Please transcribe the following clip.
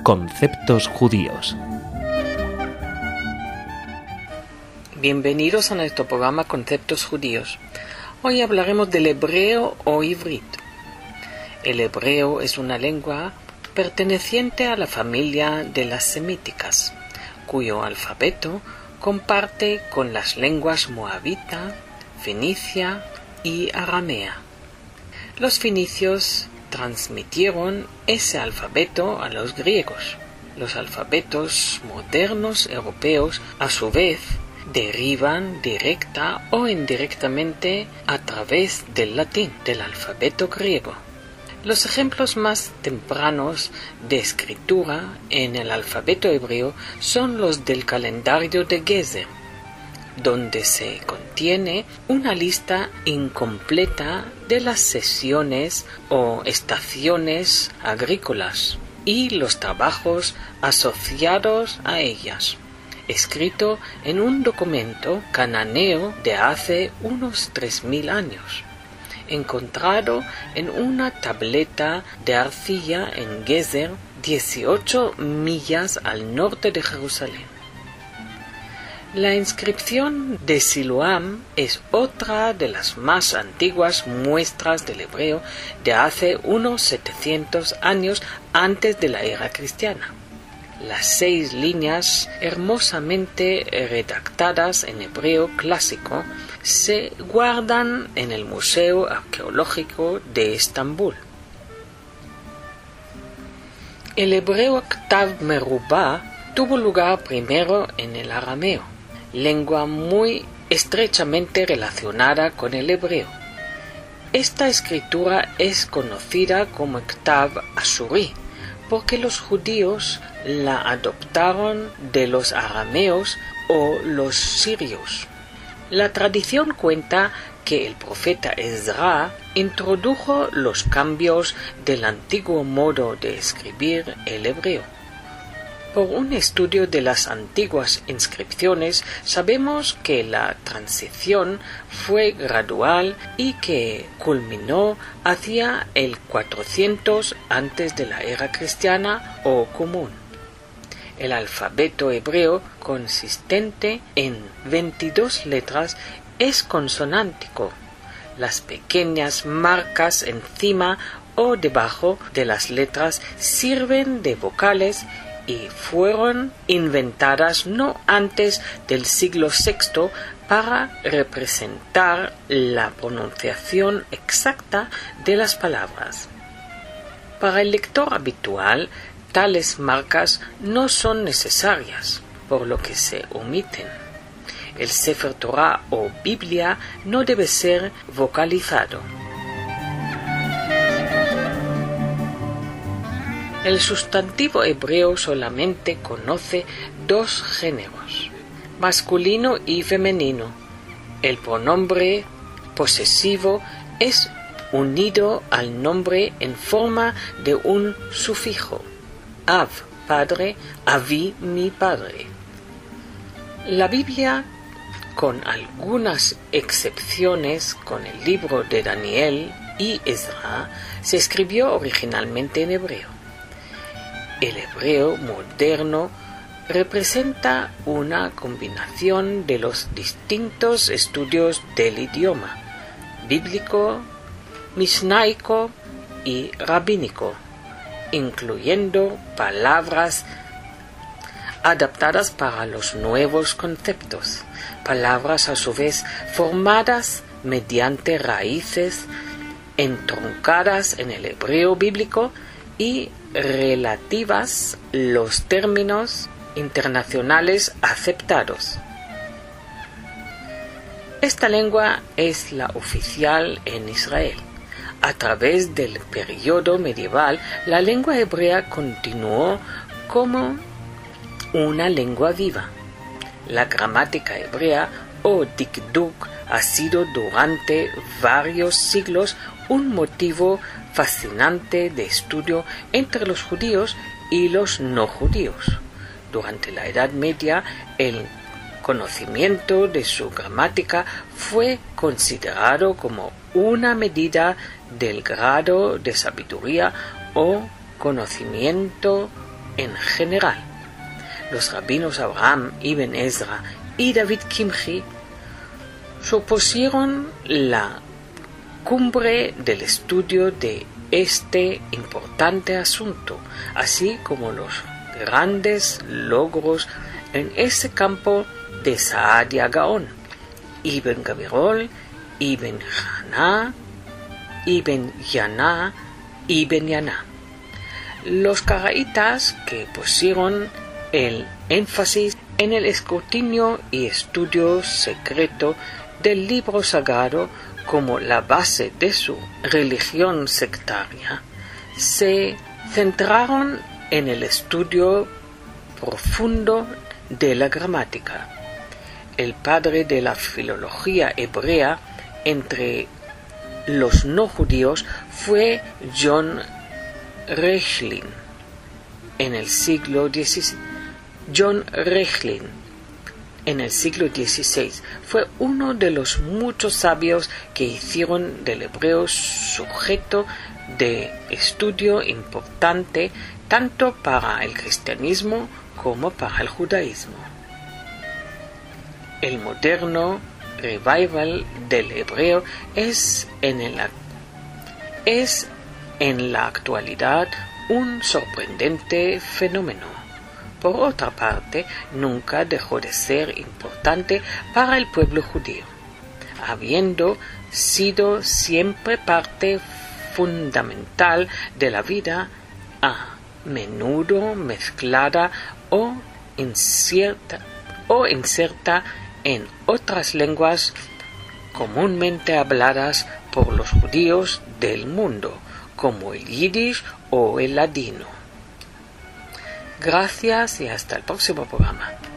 Conceptos judíos. Bienvenidos a nuestro programa Conceptos judíos. Hoy hablaremos del hebreo o ivrit. El hebreo es una lengua perteneciente a la familia de las semíticas, cuyo alfabeto comparte con las lenguas moabita, fenicia y aramea. Los fenicios transmitieron ese alfabeto a los griegos. Los alfabetos modernos europeos, a su vez, derivan directa o indirectamente a través del latín, del alfabeto griego. Los ejemplos más tempranos de escritura en el alfabeto hebreo son los del calendario de Gezer, donde se contiene una lista incompleta de las sesiones o estaciones agrícolas y los trabajos asociados a ellas, escrito en un documento cananeo de hace unos 3000 años, encontrado en una tableta de arcilla en Gezer, 18 millas al norte de Jerusalén. La inscripción de Siloam es otra de las más antiguas muestras del hebreo de hace unos 700 años antes de la era cristiana. Las 6 líneas hermosamente redactadas en hebreo clásico se guardan en el Museo Arqueológico de Estambul. El hebreo Ktav Merubá tuvo lugar primero en el arameo, lengua muy estrechamente relacionada con el hebreo. Esta escritura es conocida como Ktav Asurí, porque los judíos la adoptaron de los arameos o los sirios. La tradición cuenta que el profeta Ezra introdujo los cambios del antiguo modo de escribir el hebreo. Por un estudio de las antiguas inscripciones sabemos que la transición fue gradual y que culminó hacia el 400 antes de la era cristiana o común. El alfabeto hebreo, consistente en 22 letras, es consonántico. Las pequeñas marcas encima o debajo de las letras sirven de vocales y fueron inventadas no antes del siglo VI para representar la pronunciación exacta de las palabras. Para el lector habitual, tales marcas no son necesarias, por lo que se omiten. El Sefer Torah o Biblia no debe ser vocalizado. El sustantivo hebreo solamente conoce 2 géneros, masculino y femenino. El pronombre posesivo es unido al nombre en forma de un sufijo. Av, padre, avi, mi padre. La Biblia, con algunas excepciones con el libro de Daniel y Ezra, se escribió originalmente en hebreo. El hebreo moderno representa una combinación de los distintos estudios del idioma, bíblico, mishnaico y rabínico, incluyendo palabras adaptadas para los nuevos conceptos, palabras a su vez formadas mediante raíces entroncadas en el hebreo bíblico y relativas los términos internacionales aceptados. Esta lengua es la oficial en Israel. A través del periodo medieval, la lengua hebrea continuó como una lengua viva. La gramática hebrea o dikduk ha sido durante varios siglos un motivo fascinante de estudio entre los judíos y los no judíos. Durante la Edad Media, el conocimiento de su gramática fue considerado como una medida del grado de sabiduría o conocimiento en general. Los rabinos Abraham ibn Ezra y David Kimchi supusieron la cumbre del estudio de este importante asunto, así como los grandes logros en este campo de Saadia Gaon, Ibn Gabirol, Ibn Haná, Ibn Yaná, Ibn Yaná. Los caraítas que pusieron el énfasis en el escrutinio y estudio secreto del libro sagrado como la base de su religión sectaria, se centraron en el estudio profundo de la gramática. El padre de la filología hebrea entre los no judíos fue John Rechlin en el siglo XVI. John Rechlin en el siglo XVI fue uno de los muchos sabios que hicieron del hebreo sujeto de estudio importante tanto para el cristianismo como para el judaísmo. El moderno revival del hebreo es en la actualidad un sorprendente fenómeno. Por otra parte, nunca dejó de ser importante para el pueblo judío, habiendo sido siempre parte fundamental de la vida, a menudo mezclada o inserta en otras lenguas comúnmente habladas por los judíos del mundo, como el yiddish o el ladino. Gracias y hasta el próximo programa.